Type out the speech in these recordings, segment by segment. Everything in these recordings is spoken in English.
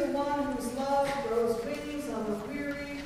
the one whose love grows wings on the weary,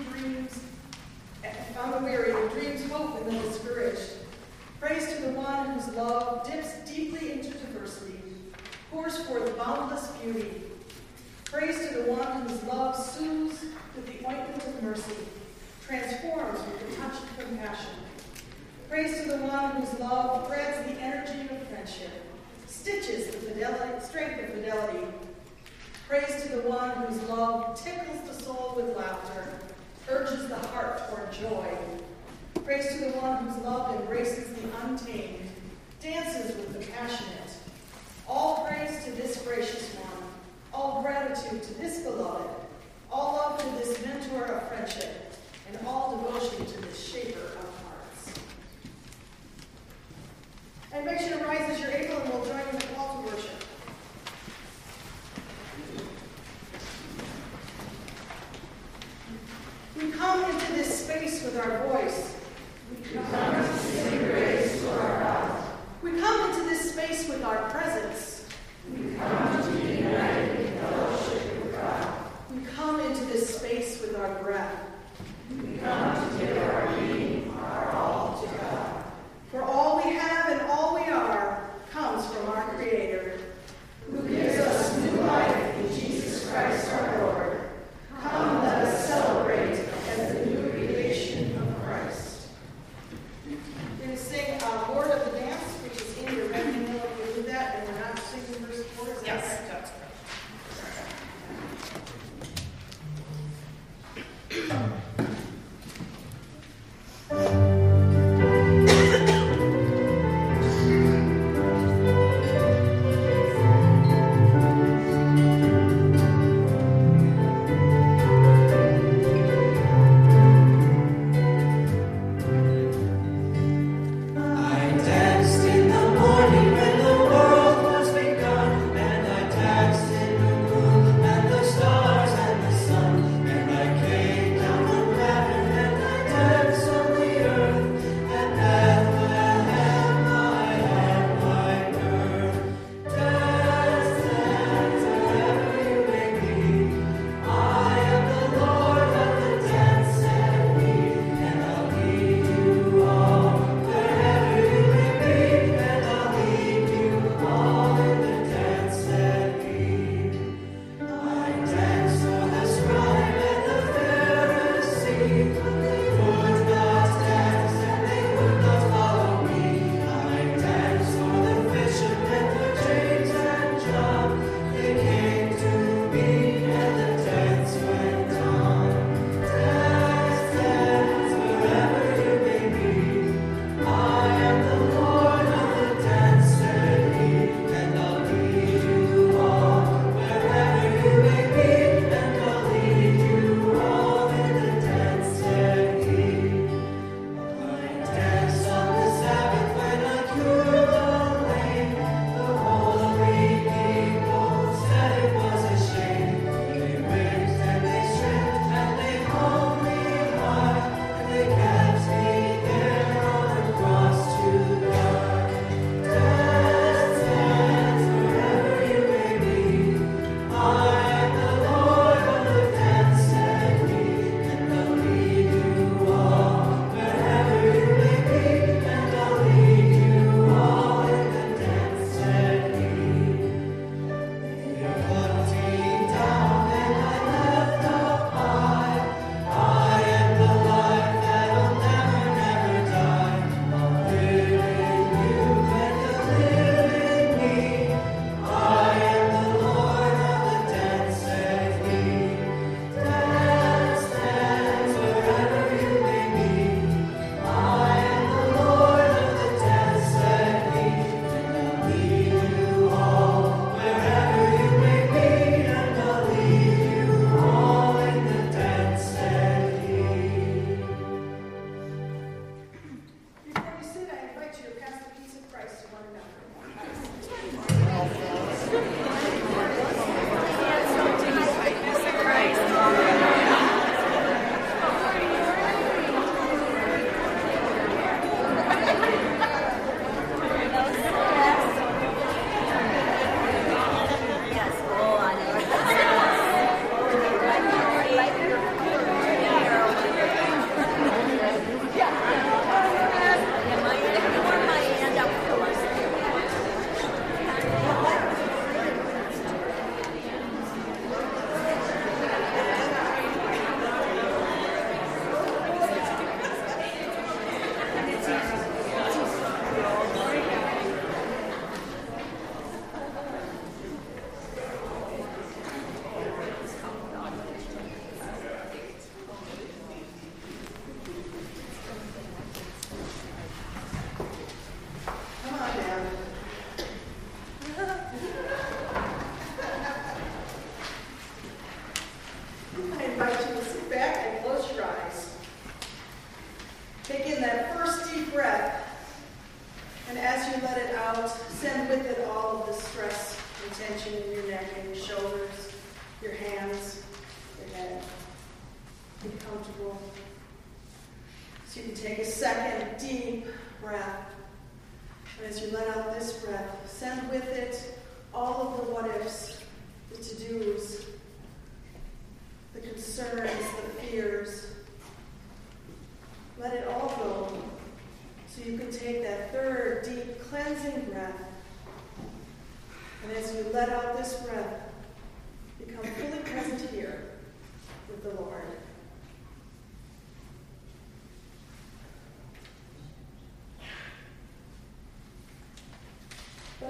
and dreams hope in the discouraged. Praise to the one whose love dips deeply into diversity, pours forth boundless beauty. Praise to the one whose love soothes with the ointment of mercy, transforms with the touch of compassion. Praise to the one whose love threads the energy of friendship, stitches the strength of fidelity. Praise to the one whose love tickles the soul with laughter, urges the heart toward joy. Praise to the one whose love embraces the untamed, dances with the passionate. All praise to this gracious one, all gratitude to this beloved, all love to this mentor of friendship, and all devotion to this shaper of hearts. I invite you to rise as you're able, and we'll join in the call to worship. We come into this space with our voice. We come to sing praise to our God. We come into this space with our presence. We come to be united in fellowship with God. We come into this space with our breath. We come to give our being, our all to God. For all we have and all we are comes from our Creator, who gives us new life in Jesus Christ our Lord. Come, let us celebrate as the new creation of Christ.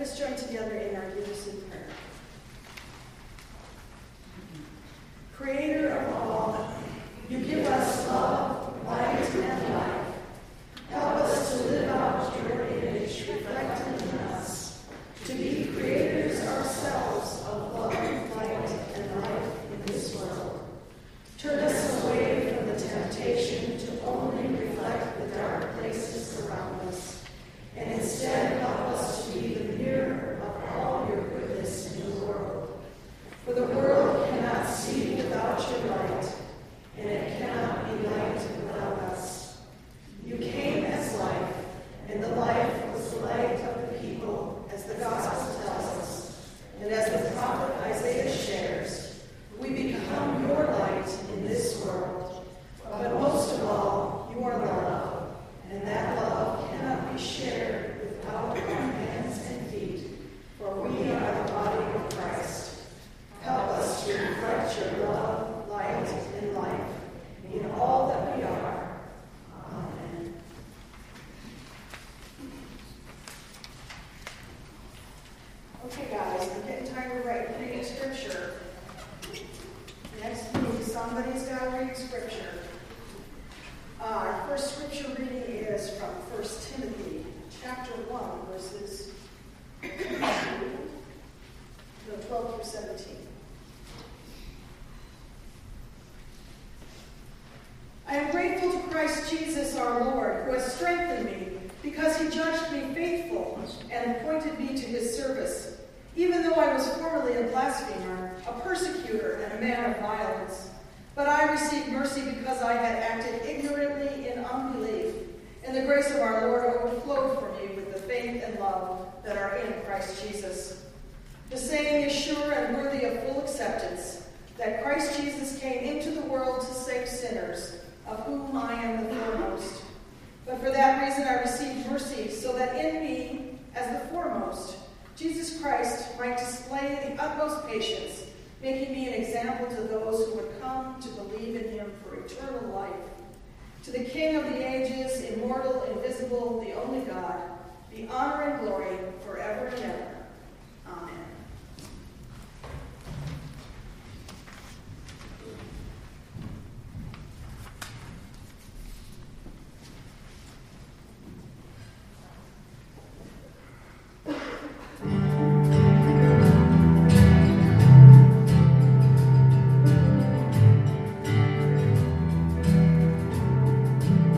us join together in our unison prayer. Creator of all, you give us love, light, and life. Help us to live out your image reflected in us, to be creators ourselves of love, light, and life in this world. Turn us away from the temptation to only reflect the dark places around us, and instead help us to be the mirror of all your goodness in the world. For the world cannot see without your light, and it cannot be light without us. You came as life, and the life was the light of the people, as the gospel tells us. And as the prophet Isaiah shares, we become your light in this world. But most of all, you are love, and that love cannot be shared without our hands and feet, for we are the body of Christ. Help us to reflect your love, light, and life in all that we are. Amen. Okay, guys, we're getting tired of reading scripture. Next week, somebody's got to read scripture. Our first scripture reading is from 1 Timothy chapter 1, verses 12 through 17. I am grateful to Christ Jesus our Lord, who has strengthened me, because he judged me faithful and appointed me to his service, even though I was formerly a blasphemer, a persecutor, and a man of violence. But I received mercy because I had acted ignorantly in unbelief, and the grace of our Lord overflowed for me with the faith and love that are in Christ Jesus. The saying is sure and worthy of full acceptance, that Christ Jesus came into the world to save sinners, of whom I am the foremost. But for that reason I received mercy, so that in me, as the foremost, Jesus Christ might display the utmost patience, making me an example to those who would come to believe in him for eternal life. To the King of the ages, immortal, invisible, the only God, be honor and glory forever and ever. Amen.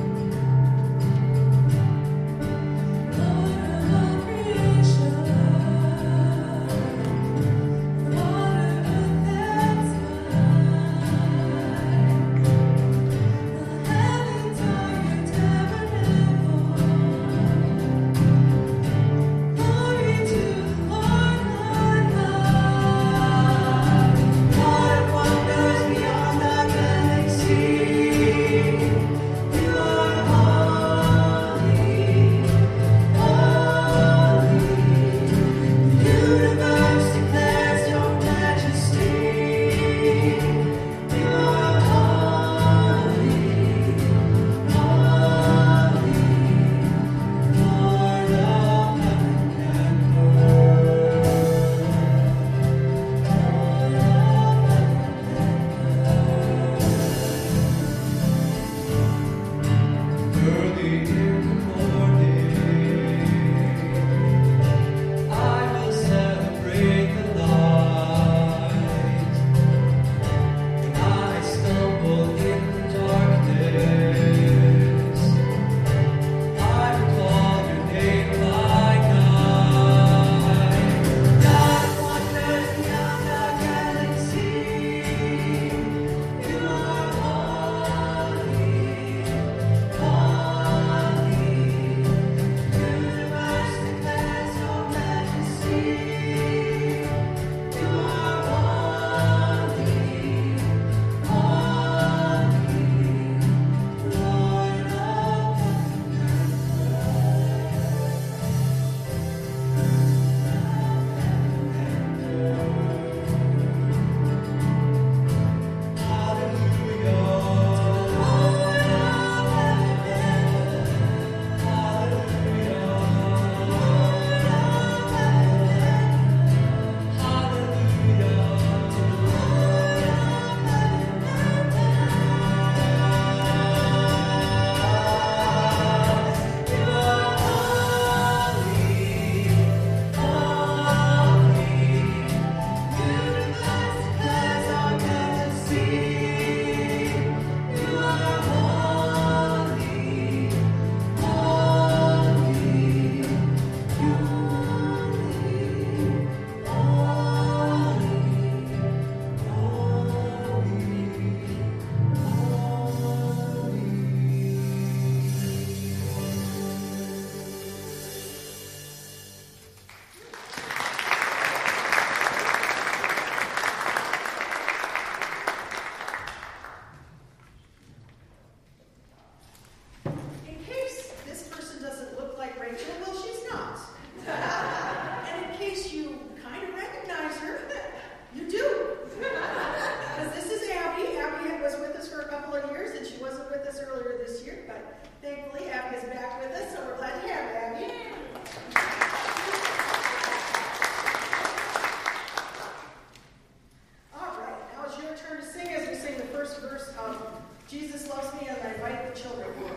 Lord of all creation. Jesus loves me, and I invite the children forward.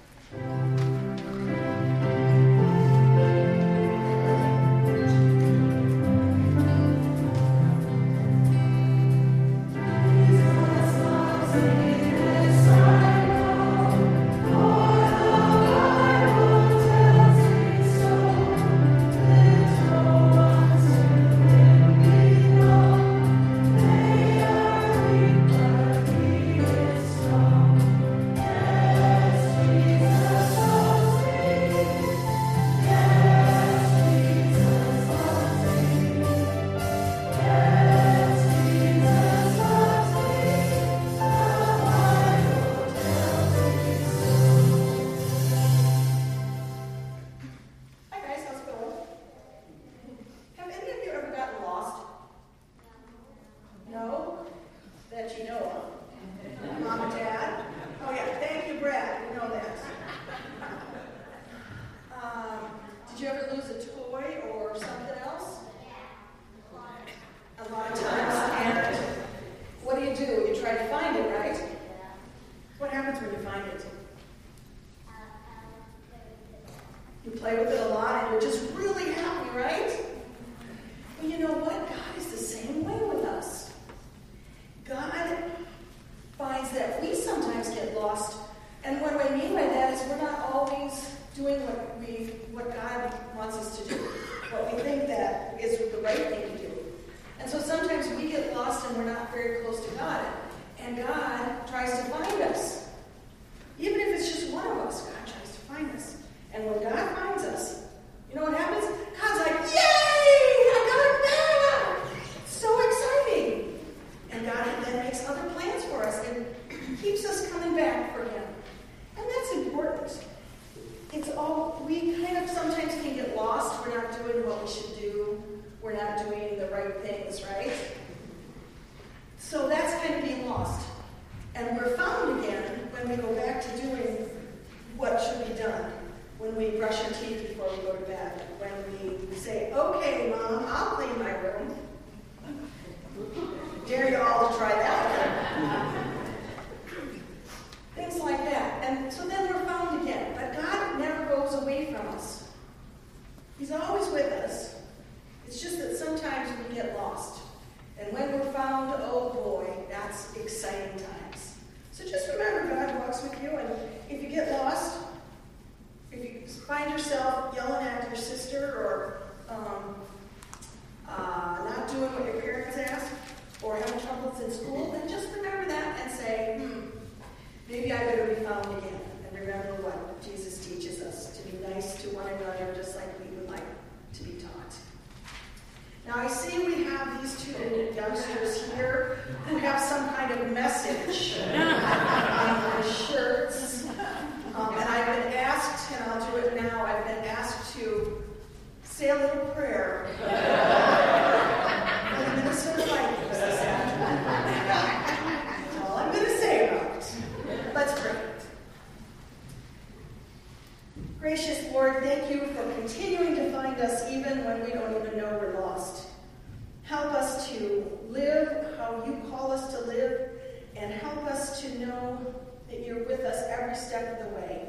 Gracious Lord, thank you for continuing to find us even when we don't even know we're lost. Help us to live how you call us to live, and help us to know that you're with us every step of the way.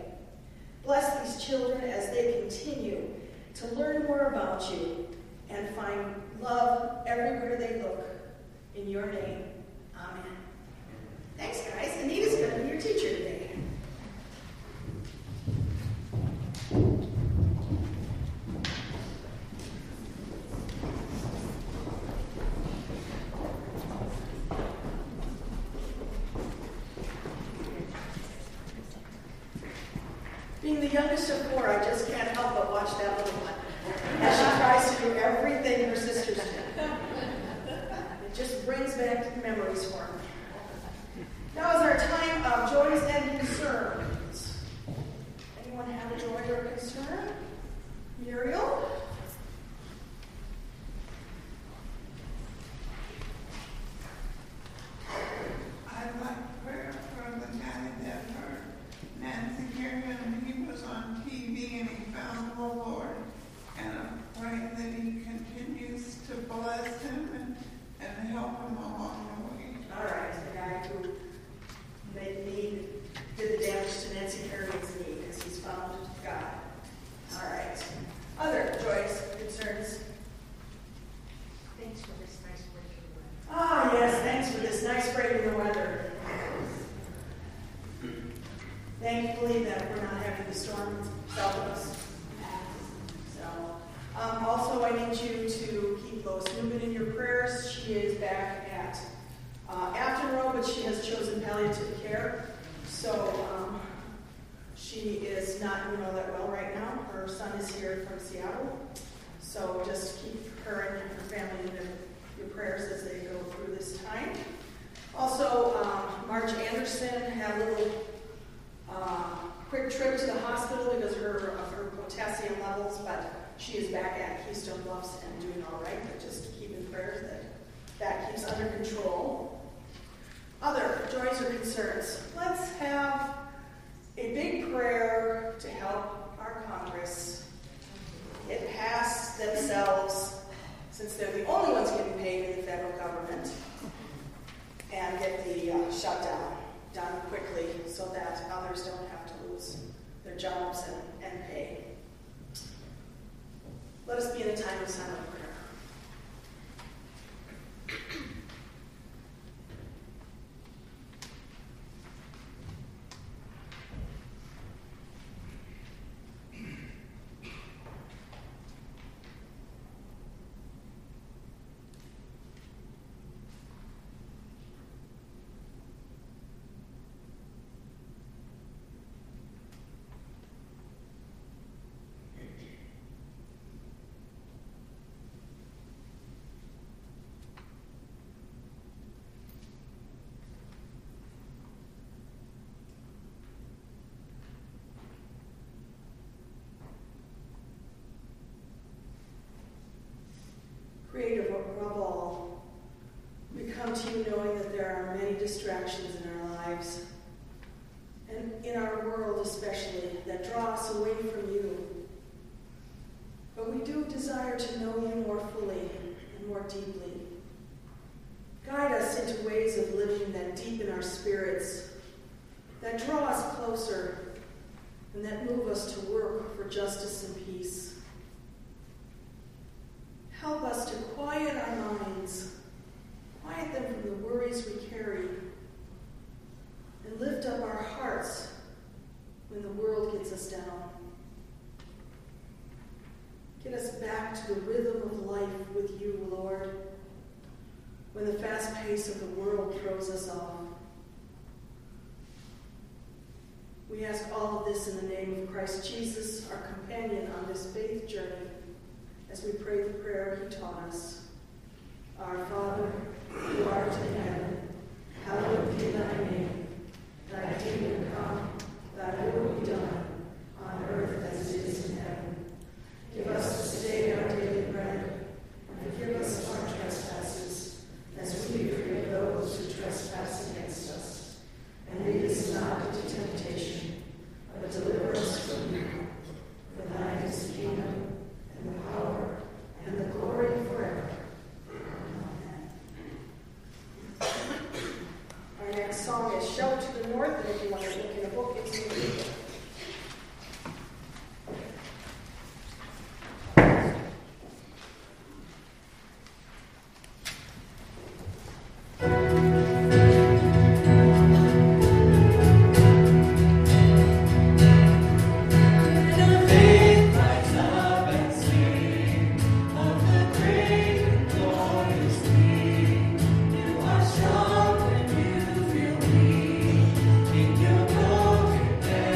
Bless these children as they continue to learn more about you and find love everywhere they look. In your name, amen. Thanks, guys. Anita's going to be your teacher today. Being the youngest of four, I just can't help but watch that little one as she tries to do everything her sisters do. It just brings back memories for me. Now is our time of joys and concerns. Anyone have a joy or a concern? Muriel? I'd like prayer for the guy that hurt Nancy Kerrigan. He was on TV and he found the Lord. And I'm praying that he continues to bless him and help him along the way. All right, the guy who made me Thankfully that we're not having the storm south of us. So, also I need you to keep Lois Newman in your prayers. She is back at Afton Road, but she has chosen palliative care. So she is not doing all that well right now. Her son is here from Seattle. So just keep her and her family in your prayers as they go through this time. Also, Marge Anderson had a little quick trip to the hospital because of her potassium levels, but she is back at Keystone Bluffs and doing all right. But just keep in prayers that keeps under control. Other joys or concerns. Let's have a big prayer to help our Congress get past themselves, since they're the only ones getting paid in the federal government, and get the shutdown done quickly so that others don't have to lose their jobs and pay. Let us be in a time of silent prayer. Creator above all, we come to you knowing that there are many distractions in our lives, and in our world especially, that draw us away from you. But we do desire to know you more fully and more deeply. Guide us into ways of living that deepen our spirits, that draw us closer, and that move us to work for justice and peace. Help us to quiet our minds, quiet them from the worries we carry, and lift up our hearts when the world gets us down. Get us back to the rhythm of life with you, Lord, when the fast pace of the world throws us off. We ask all of this in the name of Christ Jesus, our companion on this faith journey, as we pray the prayer he taught us. Our Father, who art in heaven, hallowed be thy name. Thy kingdom come, thy will be done, on earth as it is in heaven. Give us this day our daily bread, and forgive us our trespasses, as we forgive those who trespass against us. And lead us not into temptation, but deliver us from evil. For thine is the kingdom, and the power, and the glory forever. Amen. Our next song is Shout to the North, and if you want to look in a book, it's in the book. Strong when you feel weak in your broken bed.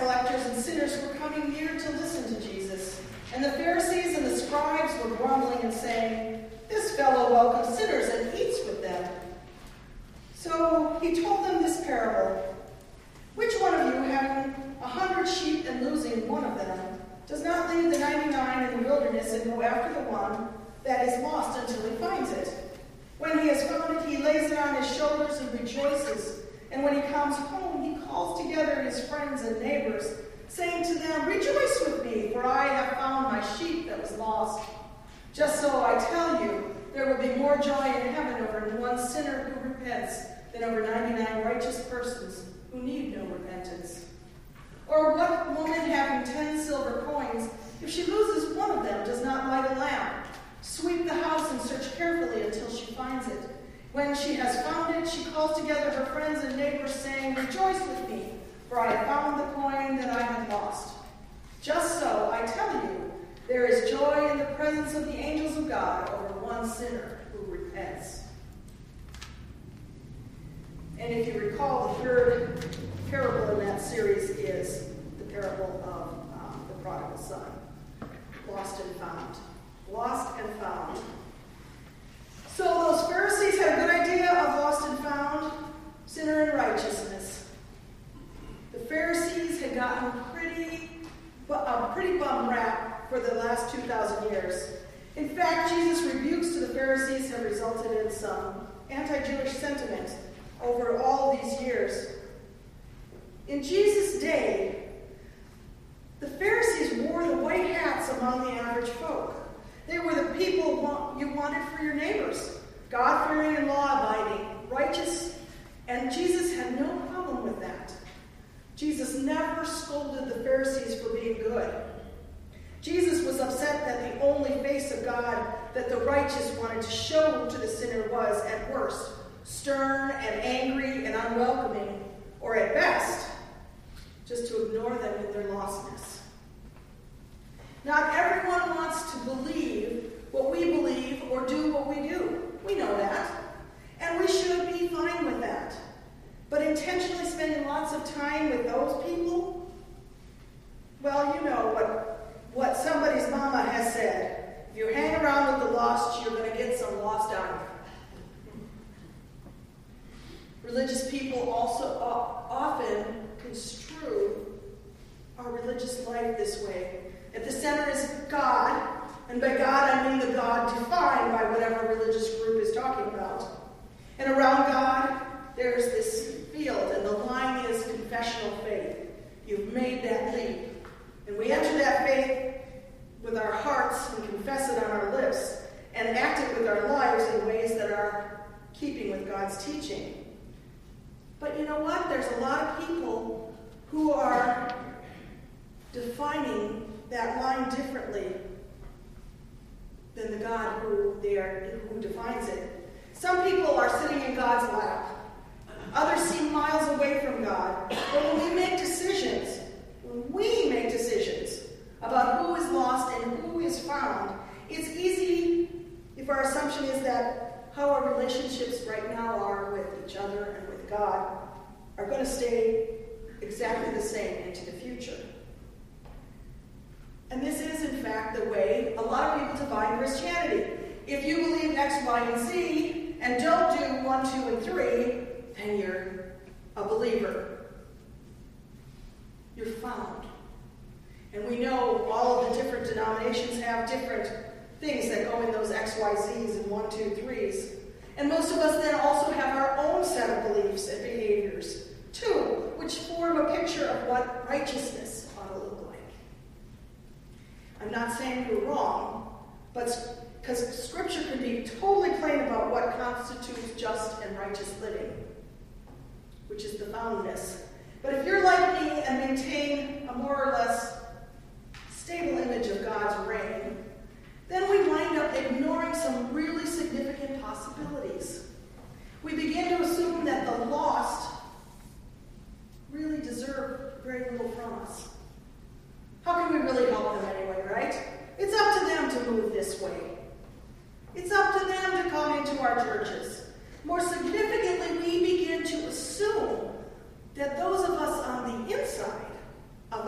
collectors and sinners were coming near to listen to Jesus. And the Pharisees and the scribes were grumbling and saying, "This fellow welcomes sinners and eats with them." So he told them this parable. "Which one of you, having 100 sheep and losing one of them, does not leave the 99 in the wilderness and go after the one that is lost until he finds it? When he has found it, he lays it on his shoulders and rejoices. And when he comes home, he calls together his friends and neighbors, saying to them, 'Rejoice with me, for I have found my sheep that was lost.' Just so I tell you, there will be more joy in heaven over one sinner who repents than over 99 righteous persons who need no repentance. Or what woman having 10 silver coins, if she loses one of them, does not light a lamp, sweep the house and search carefully until she finds it? When she has found it, she calls together her friends and neighbors, saying, 'Rejoice with me, for I have found the coin that I had lost.' Just so, I tell you, there is joy in the presence of the angels of God over one sinner who repents." And if you recall, the third parable in that series is the parable of the prodigal son. Lost and found. Lost and found. So those Pharisees had a good idea of lost and found, sinner and righteousness. The Pharisees had gotten a pretty bum rap for the last 2,000 years. In fact, Jesus' rebukes to the Pharisees have resulted in some anti-Jewish sentiment over all these years. In Jesus' day, the Pharisees wore the white hats among the average folk. They were the people you wanted for your neighbors, God-fearing and law-abiding, righteous, and Jesus had no problem with that. Jesus never scolded the Pharisees for being good. Jesus was upset that the only face of God that the righteous wanted to show to the sinner was, at worst, stern and angry and unwelcoming, or at best, just to ignore them in their lostness. Not everyone wants to believe what we believe or do what we do. We know that. And we should be fine with that. But intentionally spending lots of time with those people? Well, you know what somebody's mama has said. If you hang around with the lost, you're going to get some lost out of it. Religious people also often construe our religious life this way. At the center is God, and by God I mean the God defined by whatever religious group is talking about. And around God, there's this field, and the line is confessional faith. You've made that leap. And we enter that faith with our hearts and confess it on our lips, and act it with our lives in ways that are keeping with God's teaching. But you know what? There's a lot of people who are defining that line differently than the God who defines it. Some people are sitting in God's lap. Others seem miles away from God. But when we make decisions about who is lost and who is found, it's easy if our assumption is that how our relationships right now are with each other and with God are going to stay exactly the same into the future. And this is, in fact, the way a lot of people define Christianity. If you believe X, Y, and Z, and don't do 1, 2, and 3, then you're a believer. You're found. And we know all of the different denominations have different things that go in those X, Y, Zs and 1, 2, 3s. And most of us then also have our own set of beliefs and behaviors, too, which form a picture of what righteousness ought to look like. I'm not saying you're wrong, but because Scripture can be totally plain about what constitutes just and righteous living, which is the foundness. But if you're like me and maintain a more or less stable image of God's reign, then we wind up ignoring some really significant possibilities. We begin to assume that the lost really deserve very little from us. How can we really help them anyway, right? It's up to them to move this way. It's up to them to come into our churches. More significantly, we begin to assume that those of us on the inside of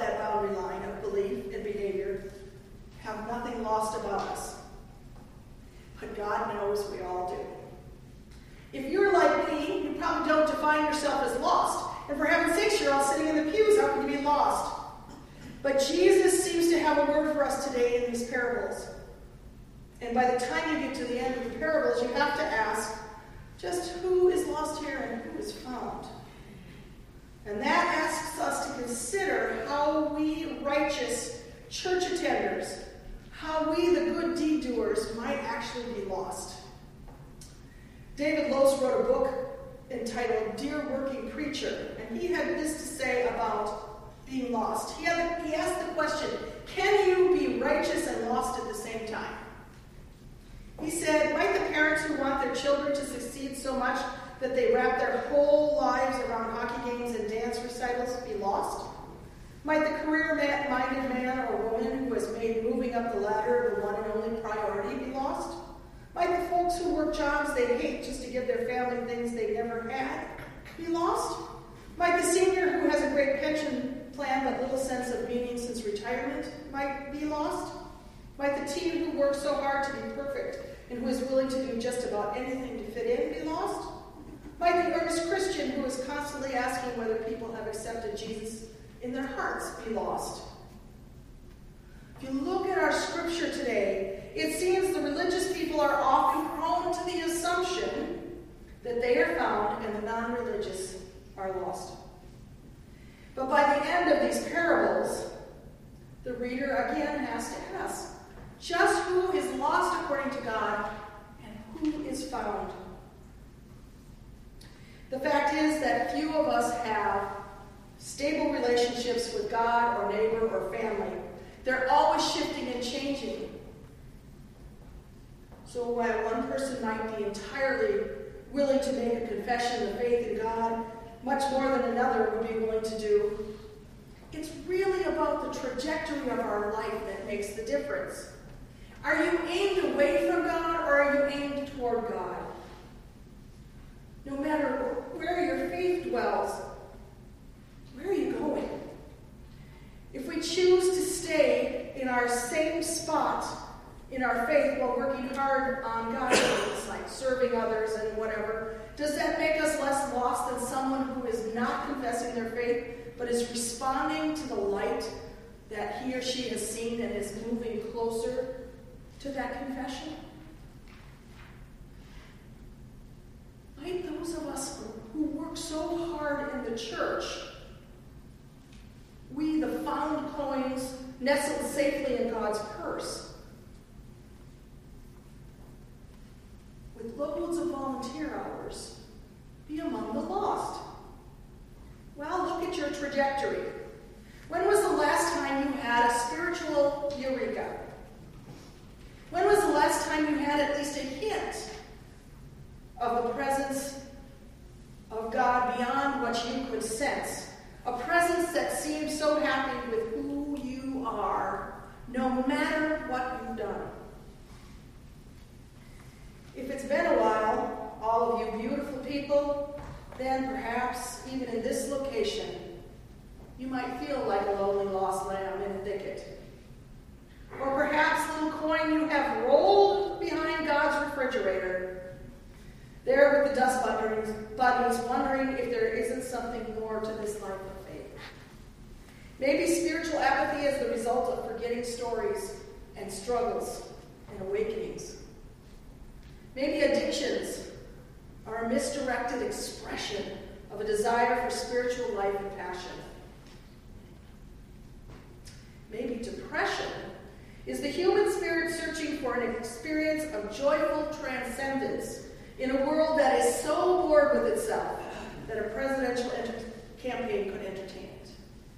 But Jesus seems to have a word for us today in these parables. And by the time you get to the end of the parables, you have to ask, just who is lost here and who is found? And that asks us to consider how we righteous church attenders, how we the good deed doers might actually be lost. David Lose wrote a book entitled Dear Working Preacher, and he had this to say about being lost. He asked the question, can you be righteous and lost at the same time? He said, might the parents who want their children to succeed so much that they wrap their whole lives around hockey games and dance recitals be lost? Might the career-minded man or woman who has made moving up the ladder the one and only priority be lost? Might the folks who work jobs they hate just to give their family things they never had be lost? Might the senior who has a great pension plan but little sense of meaning since retirement might be lost? Might the teen who works so hard to be perfect and who is willing to do just about anything to fit in be lost? Might the earnest Christian who is constantly asking whether people have accepted Jesus in their hearts be lost? If you look at our scripture today, it seems the religious people are often prone to the assumption that they are found and the non-religious are lost. But by the end of these parables, the reader again has to ask, just who is lost according to God and who is found? The fact is that few of us have stable relationships with God or neighbor or family. They're always shifting and changing. So while one person might be entirely willing to make a confession of faith in God, much more than another would be willing to do, it's really about the trajectory of our life that makes the difference. Are you aimed away from God or are you aimed toward God? No matter where your faith dwells, where are you going? If we choose to stay in our same spot in our faith while working hard on God's things, like serving others and whatever, does that make us less lost than someone who is not confessing their faith, but is responding to the light that he or she has seen and is moving closer to that confession? Might those of us who work so hard in the church, we the found coins nestled safely in God's purse, with loads of volunteer hours, be among the lost? Well, look at your trajectory. When was the last time you had a spiritual eureka? When was the last time you had at least a hint of the presence of God beyond what you could sense? A presence that seems so happy with who you are, no matter what you've done. If it's been a while, all of you beautiful people, then perhaps even in this location, you might feel like a lonely lost lamb in a thicket. Or perhaps, little coin, you have rolled behind God's refrigerator, there with the dust bunnies, wondering if there isn't something more to this life of faith. Maybe spiritual apathy is the result of forgetting stories and struggles and awakenings. Maybe addictions are a misdirected expression of a desire for spiritual life and passion. Maybe depression is the human spirit searching for an experience of joyful transcendence in a world that is so bored with itself that a presidential campaign could entertain it.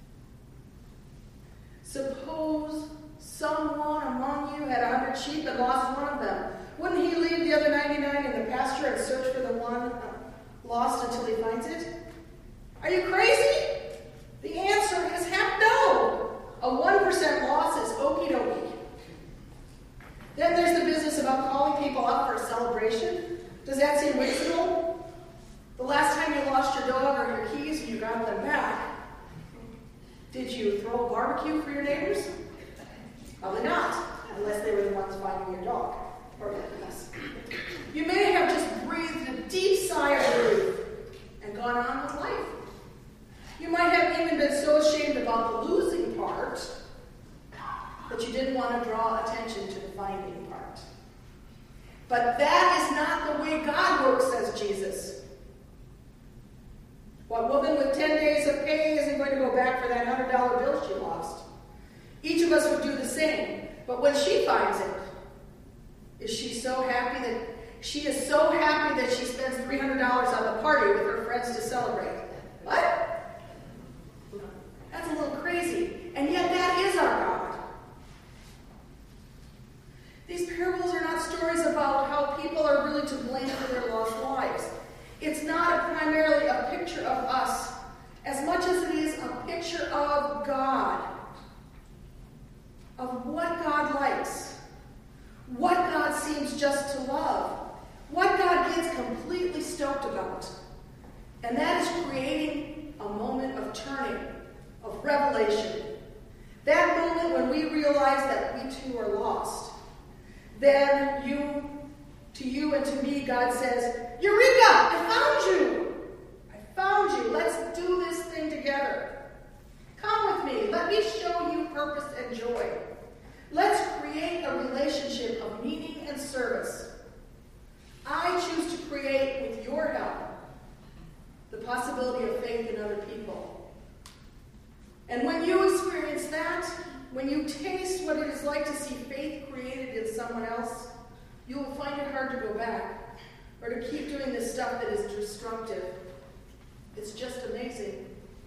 Suppose someone among you had 100 sheep and lost one of them. Wouldn't he leave the other 99 in the pasture and search for the one lost until he finds it? Are you crazy? The answer is heck no. A 1% loss is okie dokie. Then there's the business about calling people up for a celebration. Does that seem reasonable? The last time you lost your dog or your keys and you got them back, did you throw a barbecue for your neighbors? Probably not, unless they were the ones finding your dog. Or yes. You may have just breathed a deep sigh of relief and gone on with life. You might have even been so ashamed about the losing part she didn't want to draw attention to the finding part. But that is not the way God works, says Jesus. What woman with 10 days of pay isn't going to go back for that $100 bill she lost? Each of us would do the same. But when she finds it, is she so happy that she spends $300 on the party with her friends to celebrate? What? That's a little crazy. And yet that is our God. These parables are not stories about how people are really to blame for their lost lives. It's not primarily a picture of us as much as it is a picture of God, of what God likes, what God seems just to love, what God gets completely stoked about. And that is creating a moment of turning, of revelation. That moment when we realize that we too are lost. Then to you and to me, God says, Eureka! I found you! I found you. Let's do this thing together. Come with me. Let me show you purpose and joy. Let's create a relationship of meaning and service. I choose to create, with your help, the possibility of faith in other people. And when you experience that, when you taste what it is like to see faith created in someone else, you will find it hard to go back or to keep doing this stuff that is destructive. It's just amazing.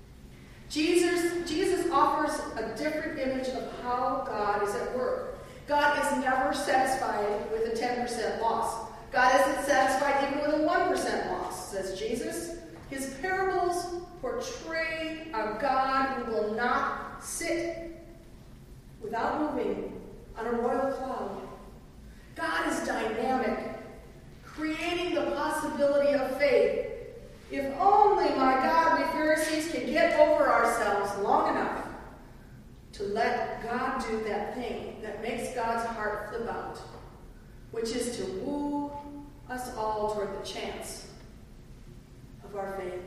Jesus offers a different image of how God is at work. God is never satisfied with a 10% loss. God isn't satisfied even with a 1% loss, says Jesus. His parables portray a God who will not sit without moving on a royal cloud. God is dynamic, creating the possibility of faith. If only, my God, we Pharisees can get over ourselves long enough to let God do that thing that makes God's heart flip out, which is to woo us all toward the chance of our faith.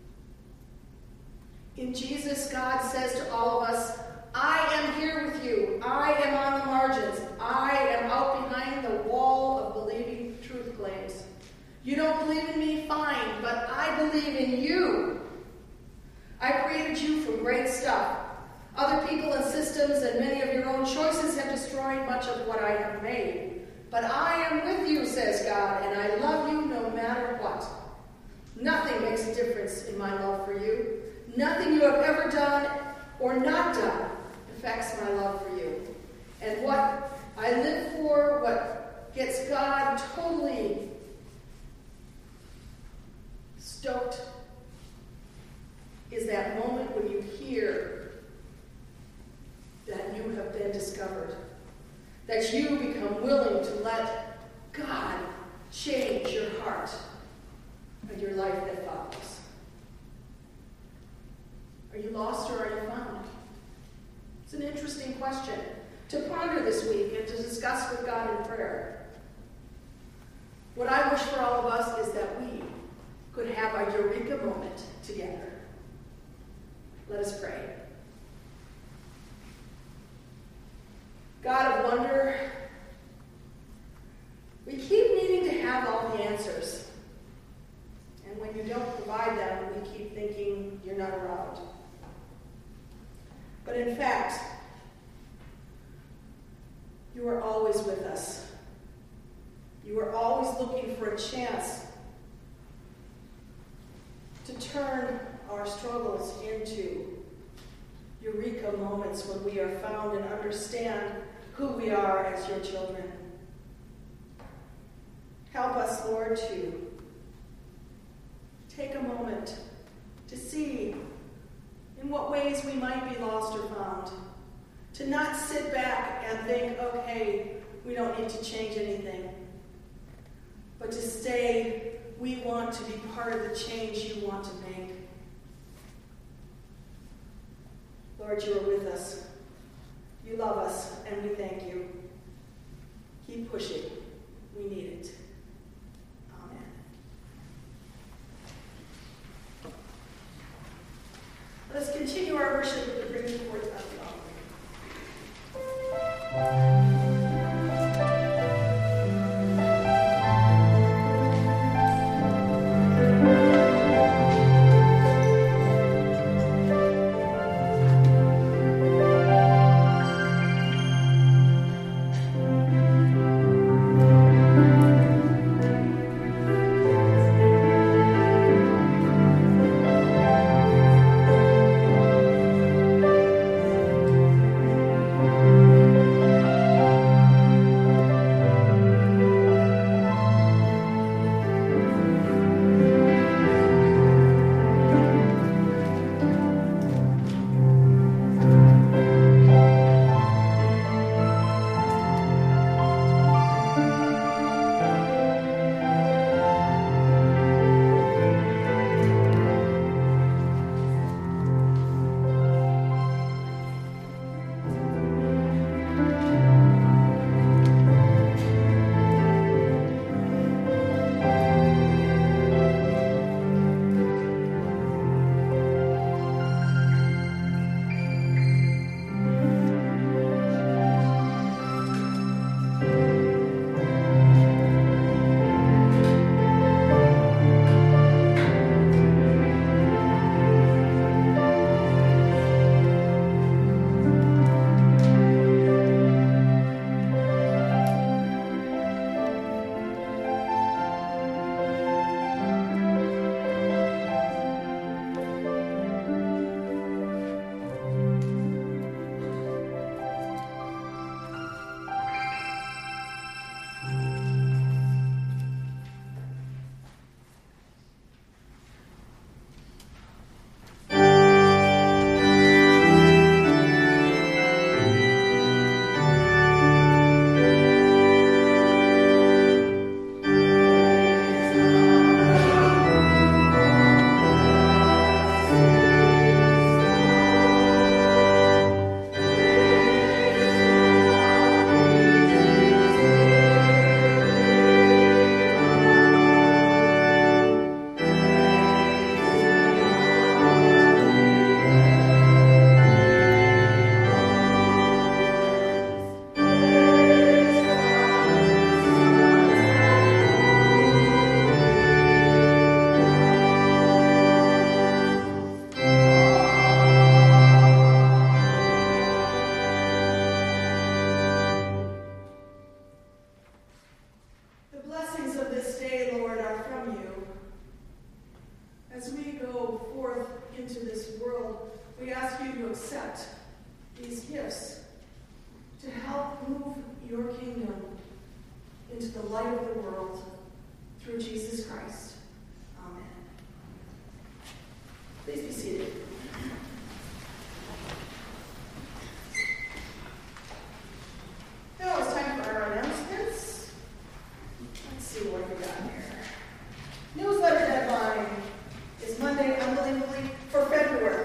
In Jesus, God says to all of us, I am here with you. I am on the margins. I am out behind the wall of believing truth claims. You don't believe in me? Fine, but I believe in you. I created you from great stuff. Other people and systems and many of your own choices have destroyed much of what I have made. But I am with you, says God, and I love you no matter what. Nothing makes a difference in my love for you. Nothing you have ever done or not done affects my love for you. And what I live for, what gets God totally stoked, is that moment when you hear that you have been discovered, that you become willing to let God change your heart and your life that follows. Are you lost or are you found? It's an interesting question to ponder this week and to discuss with God in prayer. What I wish for all of us is that we could have a eureka moment together. Let us pray. God of wonder, we keep needing to have all the answers. And when you don't provide them, we keep thinking you're not around. But in fact, you are always with us. You are always looking for a chance to turn our struggles into eureka moments when we are found and understand who we are as your children. Help us, Lord, to take a moment to see in what ways we might be lost or found. To not sit back and think, okay, we don't need to change anything. But to say, we want to be part of the change you want to make. Lord, you are with us. You love us, and we thank you. Keep pushing. We need it. Amen. Let us continue our worship with the bringing forth of the offering. present these gifts to help move your kingdom into the light of the world through Jesus Christ. Amen. Please be seated. Now it's time for our announcements. Let's see what we got here. Newsletter deadline is Monday, unbelievably, for February.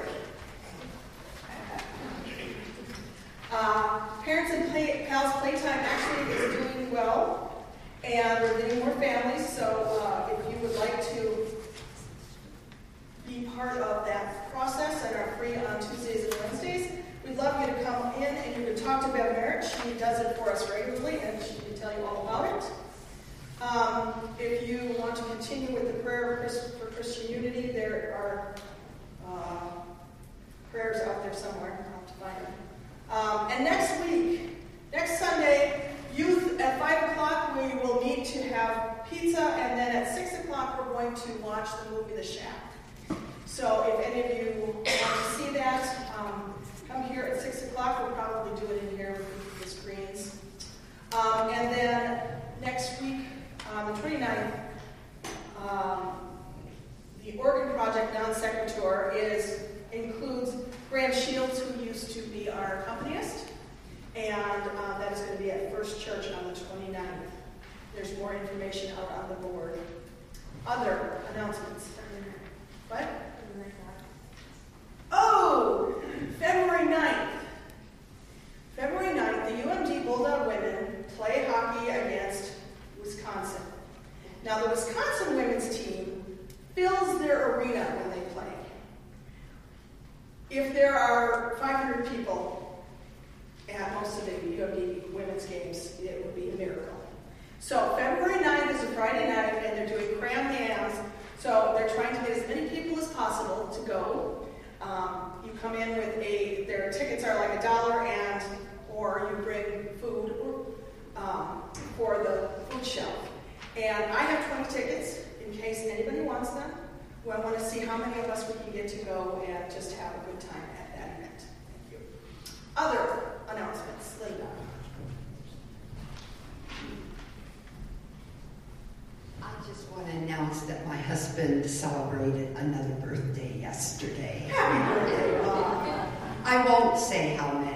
Parents and Pals Playtime actually is doing well, and we're getting more families, so if you would like to be part of that process and are free on Tuesdays and Wednesdays, we'd love you to come in and you can talk to Bev Merritt. She does it for us regularly, and she can tell you all about it. If you want to continue with the prayer for Christian unity, there are prayers out there somewhere. I'll have to find them. And next Sunday, youth at 5 o'clock, we will meet to have pizza, and then at 6 o'clock, we're going to watch the movie The Shack. So if any of you want to see that, come here at 6 o'clock. We'll probably do it in here with the screens. And then next week, the 29th, the Organ Project non-secretor includes Graham Shields, who used to be our accompanist, and that is going to be at First Church on the 29th. There's more information out on the board. Other announcements. What? Oh, February 9th. February 9th, the UMD Bulldog women play hockey against Wisconsin. Now, the Wisconsin women's team fills their arena when they play. If there are 500 people at most of the UMD women's games, it would be a miracle. So February 9th is a Friday night, and they're doing cram jams. So they're trying to get as many people as possible to go. You come in with their tickets are like $1, or you bring food for the food shelf. And I have 20 tickets in case anybody wants them. I want to see how many of us we can get to go and just have a good time at that event. Thank you. Other announcements, Linda. I just want to announce that my husband celebrated another birthday yesterday. Happy birthday, Bob. I won't say how many.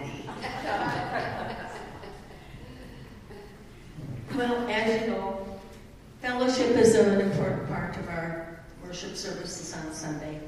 Well, as you know, fellowship is an important part of our worship services on Sunday.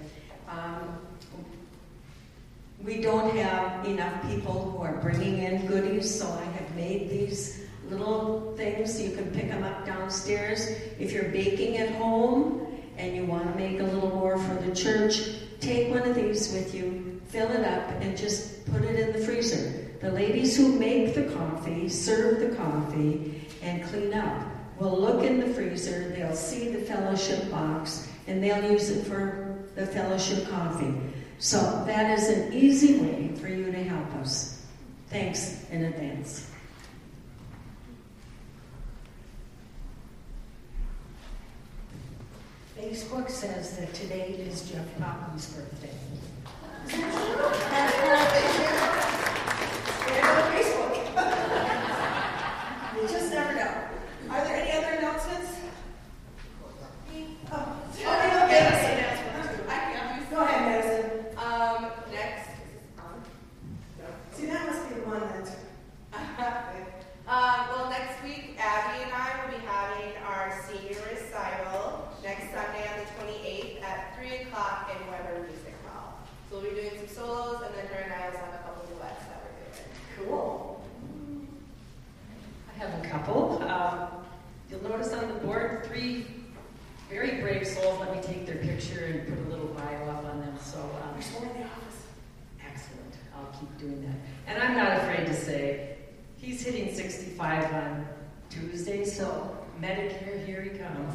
We don't have enough people who are bringing in goodies, so I have made these little things. You can pick them up downstairs. If you're baking at home and you want to make a little more for the church, take one of these with you, fill it up, and just put it in the freezer. The ladies who make the coffee, serve the coffee, and clean up will look in the freezer, they'll see the fellowship box, and they'll use it for the fellowship coffee. So that is an easy way for you to help us. Thanks in advance. Facebook says that today is Jeff Poppen's birthday. You just never know. Are there any other announcements? Go ahead, Madison. Next. See, that must be the one that... Well, next week, Abby and I will be having our senior recital next Sunday on the 28th at 3 o'clock in Weber Music Hall. So we'll be doing some solos, and then her and I will have a couple of duets that we're doing. Cool. I have a couple. You'll notice on the board 3 very brave souls. Let me take their picture and put a little bio up on them. So, There's one in the office. excellent. I'll keep doing that. And I'm not afraid to say, he's hitting 65 on Tuesday, so Medicare, here he comes.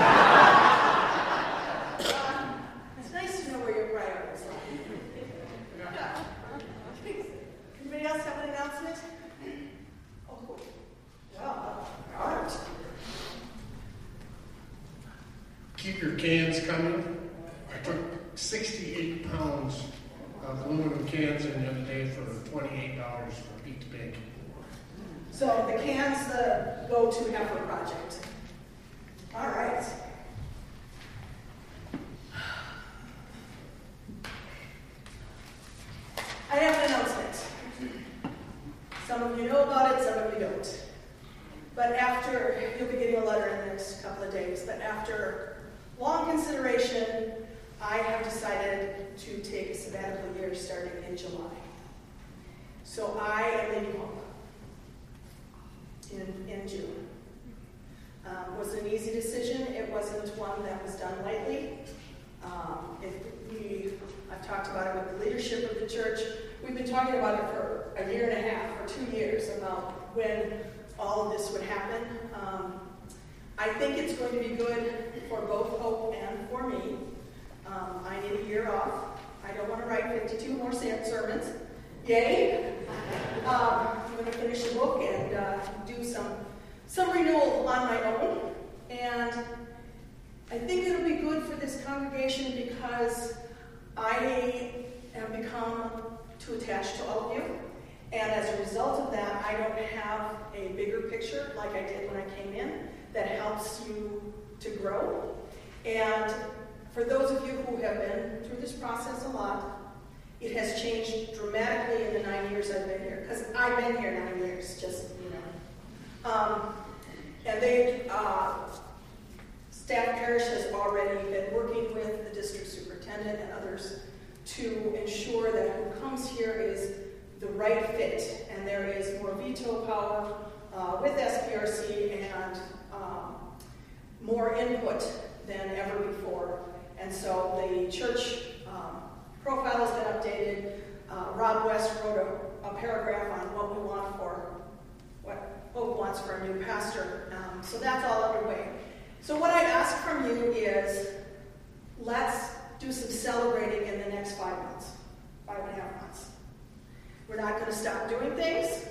It's nice to know where your priorities lie. Anybody else have an announcement? Oh, cool. Well, Art. Keep your cans coming. I took 68 pounds of aluminum cans in the other day away for $28 for each bag. So the cans go to Heifer Project. All right. I have an announcement. Some of you know about it, some of you don't. But you'll be getting a letter in the next couple of days, but after long consideration, I have decided to take a sabbatical year starting in July. So I am leaving home in June. It was an easy decision. It wasn't one that was done lightly. I've talked about it with the leadership of the church. We've been talking about it for a year and a half, or 2 years, about when all of this would happen. I think it's going to be good for both Hope and for me. I need a year off. I don't want to write 52 more sermons. Yay! I'm going to finish the book and do some renewal on my own. And I think it'll be good for this congregation because I have become too attached to all of you. And as a result of that, I don't have a bigger picture like I did when I came in that helps you to grow. And for those of you who have been through this process a lot, it has changed dramatically in the 9 years I've been here. Because I've been here 9 years, just, Staff Parish has already been working with the district superintendent and others to ensure that who comes here is the right fit, and there is more veto power with SPRC and more input than ever before. And so the church profile has been updated. Rob West wrote a paragraph on what we want what Hope wants for a new pastor. So that's all underway. So what I ask from you is, let's do some celebrating in the next 5 months, 5.5 months. We're not going to stop doing things.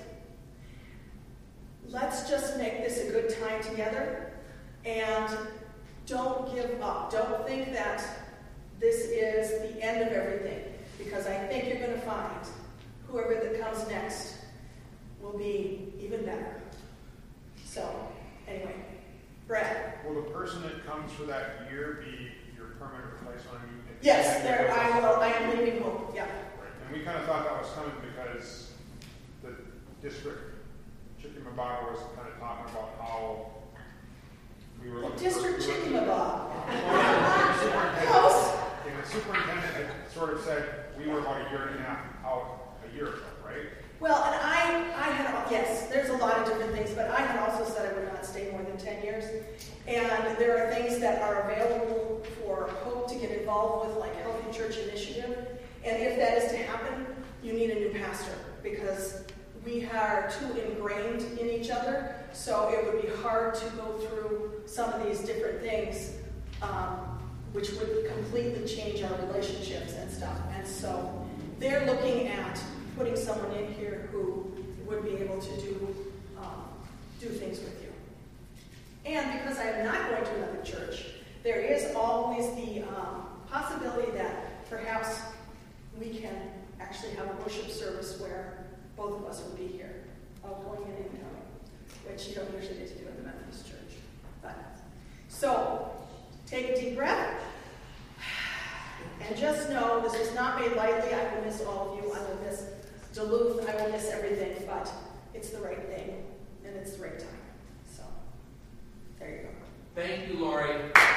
Let's just make this a good time together. And don't give up. Don't think that this is the end of everything. Because I think you're going to find whoever that comes next will be even better. So, anyway, Brad. Will the person that comes for that year be your permanent replacement? Yes, I will. I am leaving Hope. Yeah. Right. And we kind of thought that was coming because the district, Chickamauga, was kind of talking about how we were looking District Chickamauga. Close. And the superintendent had sort of said we were about a year and a half out a year ago, right? Well, and I had, yes, there's a lot of different things, but I had also said I would not stay more than 10 years. And there are things that are available for Hope to get involved with, like Healthy Church Initiative. And if that is to happen, you need a new pastor because we are too ingrained in each other. So it would be hard to go through some of these different things, which would completely change our relationships and stuff. And so they're looking at putting someone in here who would be able to do things with you. And because I am not going to another church, there is always the possibility that perhaps we can actually have a worship service where both of us will be here, going in and incoming, which you don't usually get to do in the Methodist Church. So, take a deep breath. And just know this was not made lightly. I will miss all of you. I will miss Duluth. I will miss everything. But it's the right thing. And it's the right time. So, there you go. Thank you, Lori.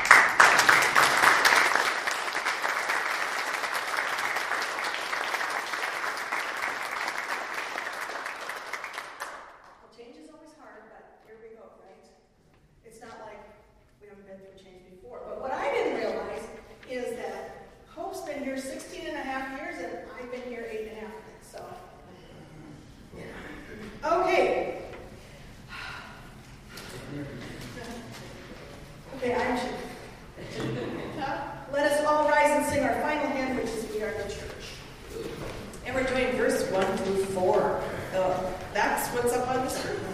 Well, change is always hard, but here we go, right? It's not like we haven't been through change before. But what I didn't realize is that Hope's been here 16 and a half years, and I've been here 8 and a half. So, okay. Okay, I'm sure. Let us all rise and sing our final hymn, which is We Are the Church. And we're doing verse 1 through 4. That's what's up on the screen.